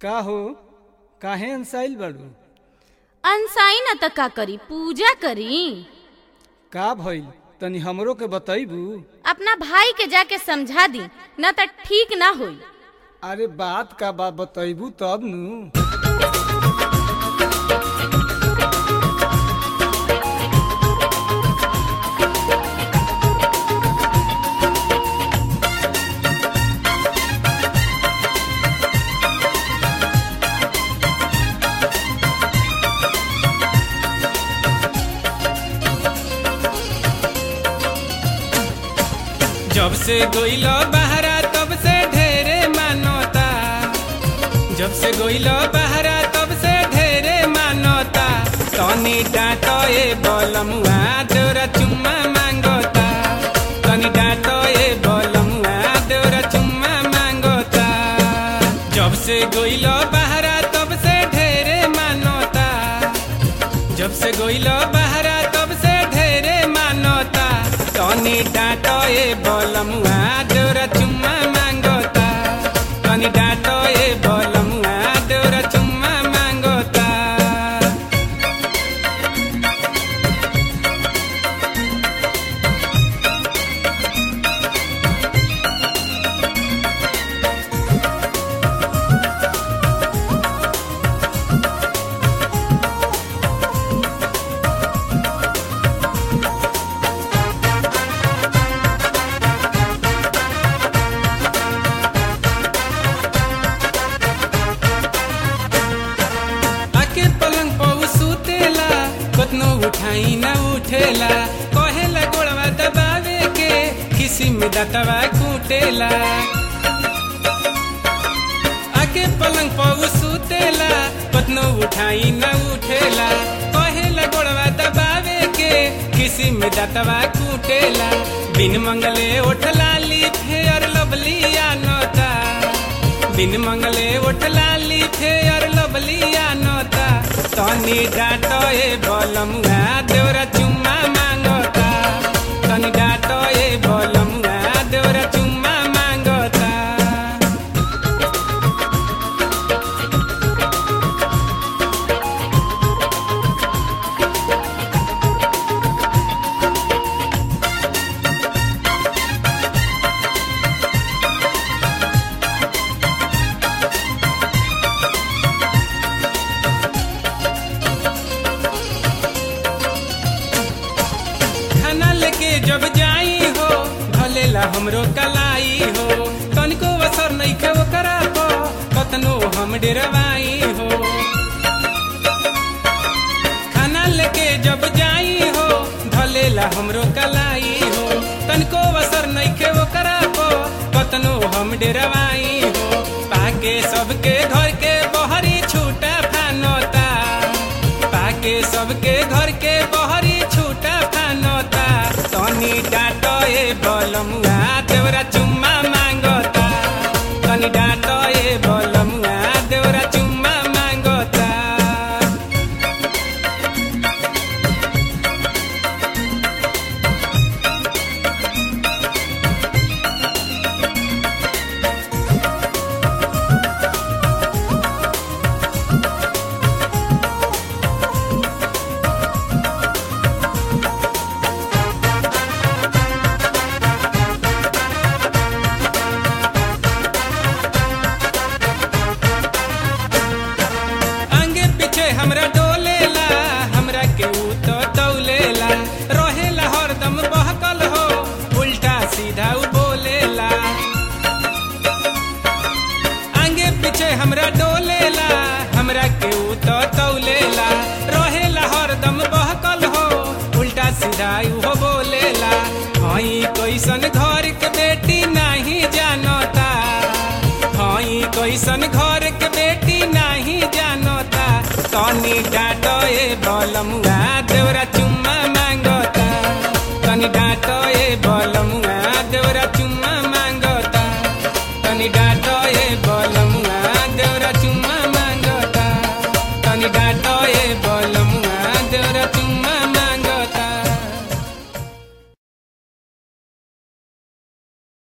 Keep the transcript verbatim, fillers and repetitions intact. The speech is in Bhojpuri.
का हो काहे अनसाइल बाड़ू? अनसाई न त का करी, पूजा करी। का भइल तनी हमरो के बतैबू? अपना भाई के जाके समझा दी, न त ठीक ना होई। अरे बात का बा बतैबू तब नु। जब से गोइलो बहरा तब से ढेरे मानोता, जब से गोइलो बहरा तब से ढेरे मानोता। तनी डांटो ए बोलमुआ देवरा चुम्मा मांगोता, तनी डांटो ए बोलमुआ देवरा चुम्मा मांगोता। जब से गोइलो बहरा तब से ढेरे मानोता, जब से गोइलो बहरा तब से ढेरे मानोता। तनी डांटो ए बोलमुआ देवरा चुम्मा मांगोता, तनी डांटो ए बोलमुआ देवरा चुम्मा मांगोता। कतनो उठाई न उठेला, कहेला गोड़वा दबावे के किसी में दतवा कूटेला। आके पलंग पर सुतेला, कतनो उठाई न उठेला, कहेला गोड़वा दबावे के किसी में दतवा कूटेला। बिन मंगले उठ लाली फेयर लवली आनोता, बिन मंगले उठ लाली फेयर लवली आनोता। तनी डांटो ए बोलमुआ देवरा चुम्मा मांगोता, तनी डांटो ए बोलमुआ देवरा चुम्मा मांगोता। जब जाई हो भलेला हमरो कलाई हो, तनिको असर नइखे ओकरा पो कतनो हम डेरवाई हो। खाना लेके जब जाई हो भलेला हमरो कलाई हो, तनिको असर नइखे ओकरा पो कतनो हम डेरवाई हो। पाके सबके घर के बहरी छूटा फानोता, पाके सबके घर के बहरी छूटा फानोता। तनी डांटो ए बोलमुआ देवरा चुम्मा मांगोता, तनी डांटो ए बोलमुआ देवरा चुम्मा मांगोता। हमरा डोलेला, हमरा के ऊ तो दौलेला, रहेला हरदम बहकल हो उल्टा सीधा ऊ बोलेला। आगे पीछे हमरा डोलेला, हमरा के ऊ तो दौलेला, रहेला हरदम बहकल हो उल्टा सीधा ऊ बोलेला। हई कैसन घर के बेटी नहीं जानता, हई कैसन घर के बेटी नहीं जानता। तनी डांटो ए बोलमुआ